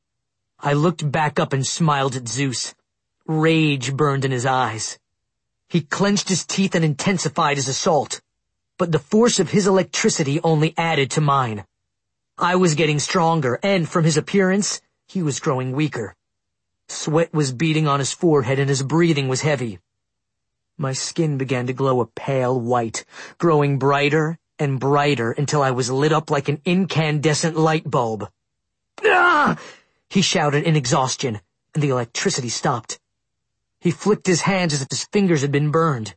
I looked back up and smiled at Zeus. Rage burned in his eyes. He clenched his teeth and intensified his assault, but the force of his electricity only added to mine. I was getting stronger, and from his appearance, he was growing weaker. Sweat was beading on his forehead and his breathing was heavy. My skin began to glow a pale white, growing brighter and brighter until I was lit up like an incandescent light bulb. Ah! He shouted in exhaustion, and the electricity stopped. He flicked his hands as if his fingers had been burned.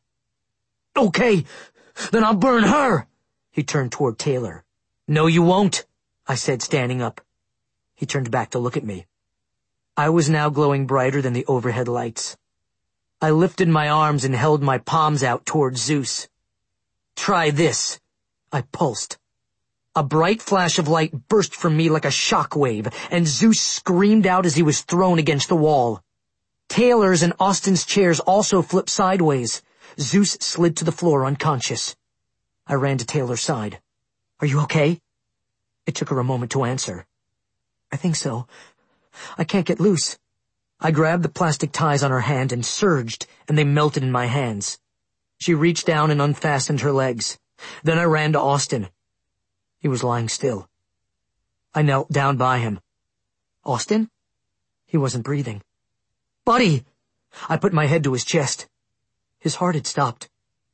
Okay, then I'll burn her! He turned toward Taylor. No, you won't, I said, standing up. He turned back to look at me. I was now glowing brighter than the overhead lights. I lifted my arms and held my palms out toward Zeus. Try this, I pulsed. A bright flash of light burst from me like a shock wave, and Zeus screamed out as he was thrown against the wall. Taylor's and Austin's chairs also flipped sideways. Zeus slid to the floor unconscious. I ran to Taylor's side. Are you okay? It took her a moment to answer. I think so. I can't get loose. I grabbed the plastic ties on her hand and surged, and they melted in my hands. She reached down and unfastened her legs. Then I ran to Austin. He was lying still. I knelt down by him. Austin? He wasn't breathing. Buddy! I put my head to his chest. His heart had stopped.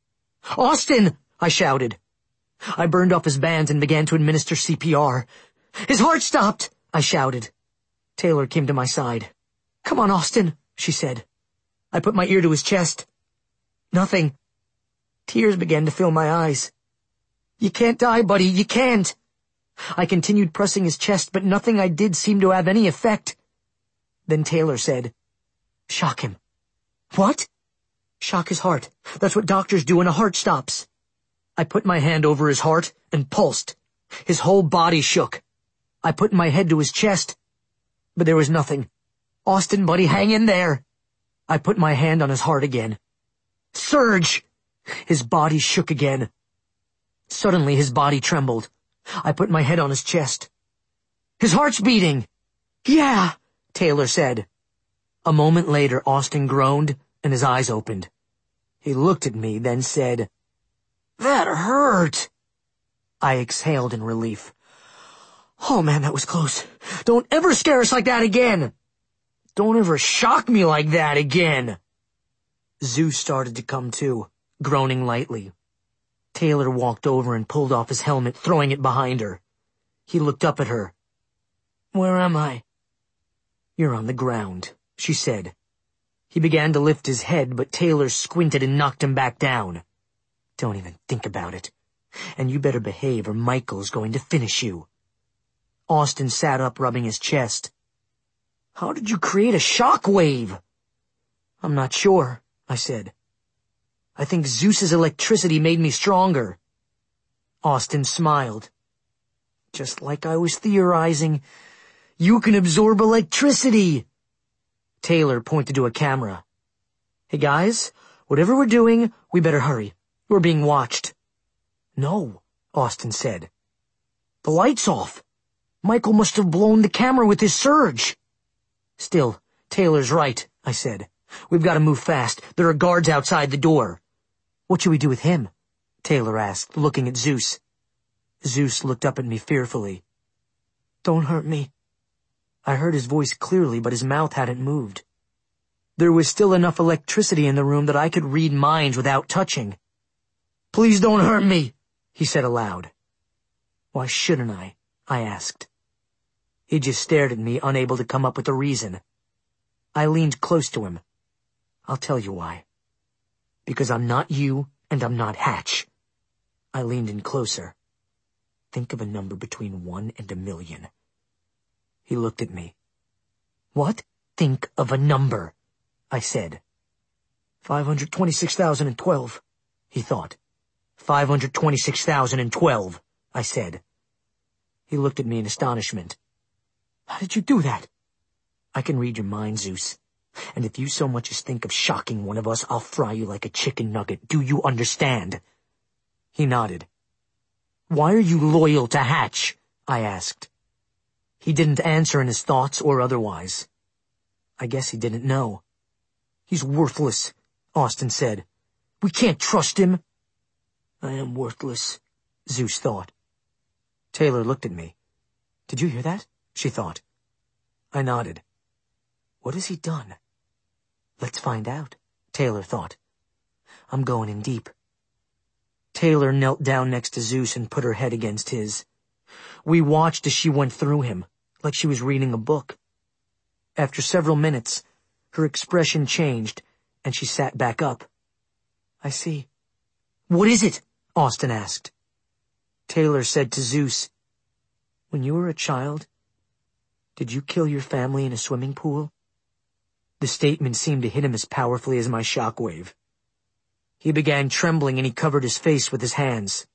Austin! I shouted. I burned off his bands and began to administer C P R. His heart stopped! I shouted. Taylor came to my side. Come on, Austin, she said. I put my ear to his chest. Nothing. Tears began to fill my eyes. You can't die, buddy, you can't. I continued pressing his chest, but nothing I did seemed to have any effect. Then Taylor said, Shock him. What? Shock his heart. That's what doctors do when a heart stops. I put my hand over his heart and pulsed. His whole body shook. I put my head to his chest, but there was nothing. Austin, buddy, hang in there. I put my hand on his heart again. Surge! His body shook again. Suddenly his body trembled. I put my head on his chest. His heart's beating. Yeah, Taylor said. A moment later, Austin groaned and his eyes opened. He looked at me, then said, That hurt. I exhaled in relief. Oh man, that was close. Don't ever scare us like that again. Don't ever shock me like that again. Zeus started to come to, groaning lightly. Taylor walked over and pulled off his helmet, throwing it behind her. He looked up at her. Where am I? You're on the ground, she said. He began to lift his head, but Taylor squinted and knocked him back down. Don't even think about it. And you better behave or Michael's going to finish you. Austin sat up, rubbing his chest. How did you create a shock wave? I'm not sure, I said. I think Zeus's electricity made me stronger. Austin smiled. Just like I was theorizing, you can absorb electricity. Taylor pointed to a camera. Hey guys, whatever we're doing, we better hurry. We're being watched. No, Austin said. The light's off. Michael must have blown the camera with his surge. Still, Taylor's right, I said. We've got to move fast. There are guards outside the door. What should we do with him? Taylor asked, looking at Zeus. Zeus looked up at me fearfully. Don't hurt me. I heard his voice clearly, but his mouth hadn't moved. There was still enough electricity in the room that I could read minds without touching. Please don't hurt me, he said aloud. Why shouldn't I? I asked. He just stared at me, unable to come up with a reason. I leaned close to him. I'll tell you why. Because I'm not you, and I'm not Hatch. I leaned in closer. Think of a number between one and a million. He looked at me. What? Think of a number, I said. five hundred twenty-six thousand twelve, he thought. five hundred twenty-six thousand twelve, I said. He looked at me in astonishment. How did you do that? I can read your mind, Zeus. And if you so much as think of shocking one of us, I'll fry you like a chicken nugget. Do you understand? He nodded. Why are you loyal to Hatch? I asked. He didn't answer in his thoughts or otherwise. I guess he didn't know. He's worthless, Austin said. We can't trust him. I am worthless, Zeus thought. Taylor looked at me. Did you hear that? She thought. I nodded. What has he done? Let's find out, Taylor thought. I'm going in deep. Taylor knelt down next to Zeus and put her head against his. We watched as she went through him, like she was reading a book. After several minutes, her expression changed, and she sat back up. I see. What is it? Austin asked. Taylor said to Zeus, When you were a child, did you kill your family in a swimming pool? The statement seemed to hit him as powerfully as my shockwave. He began trembling and he covered his face with his hands.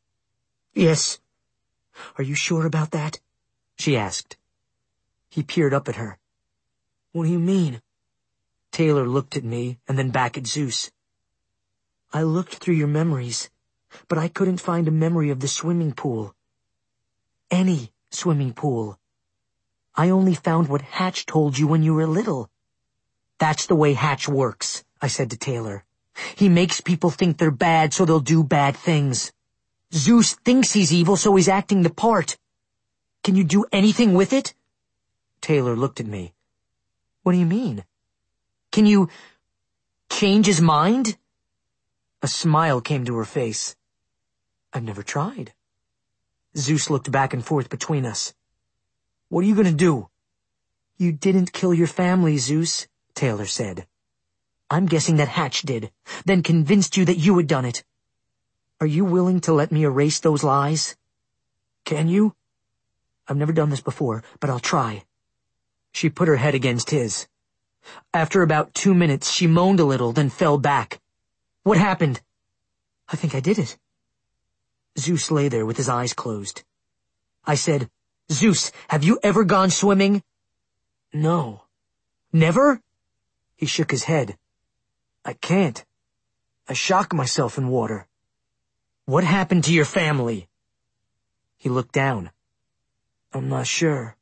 Yes. Are you sure about that? She asked. He peered up at her. What do you mean? Taylor looked at me and then back at Zeus. I looked through your memories, but I couldn't find a memory of the swimming pool. Any swimming pool. I only found what Hatch told you when you were little. That's the way Hatch works, I said to Taylor. He makes people think they're bad so they'll do bad things. Zeus thinks he's evil so he's acting the part. Can you do anything with it? Taylor looked at me. What do you mean? Can you change his mind? A smile came to her face. I've never tried. Zeus looked back and forth between us. What are you gonna do? You didn't kill your family, Zeus, Taylor said. I'm guessing that Hatch did, then convinced you that you had done it. Are you willing to let me erase those lies? Can you? I've never done this before, but I'll try. She put her head against his. After about two minutes, she moaned a little, then fell back. What happened? I think I did it. Zeus lay there with his eyes closed. I said, Zeus, have you ever gone swimming? No. Never? He shook his head. I can't. I shock myself in water. What happened to your family? He looked down. I'm not sure.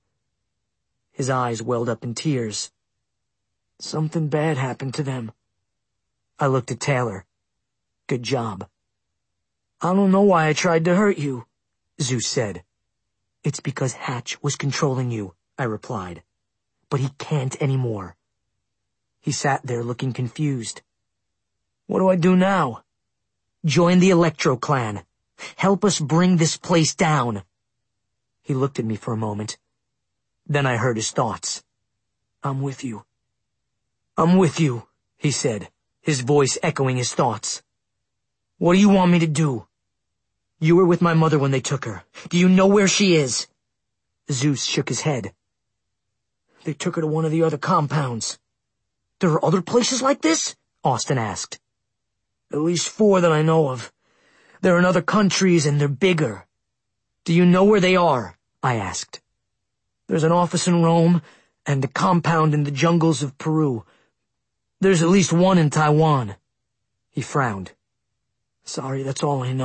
His eyes welled up in tears. Something bad happened to them. I looked at Taylor. Good job. I don't know why I tried to hurt you, Zeus said. It's because Hatch was controlling you, I replied. But he can't anymore. He sat there looking confused. What do I do now? Join the Electro Clan. Help us bring this place down. He looked at me for a moment. Then I heard his thoughts. I'm with you. I'm with you, he said, his voice echoing his thoughts. What do you want me to do? You were with my mother when they took her. Do you know where she is? Zeus shook his head. They took her to one of the other compounds. There are other places like this? Austin asked. At least four that I know of. They're in other countries and they're bigger. Do you know where they are? I asked. There's an office in Rome and a compound in the jungles of Peru. There's at least one in Taiwan. He frowned. Sorry, that's all I know.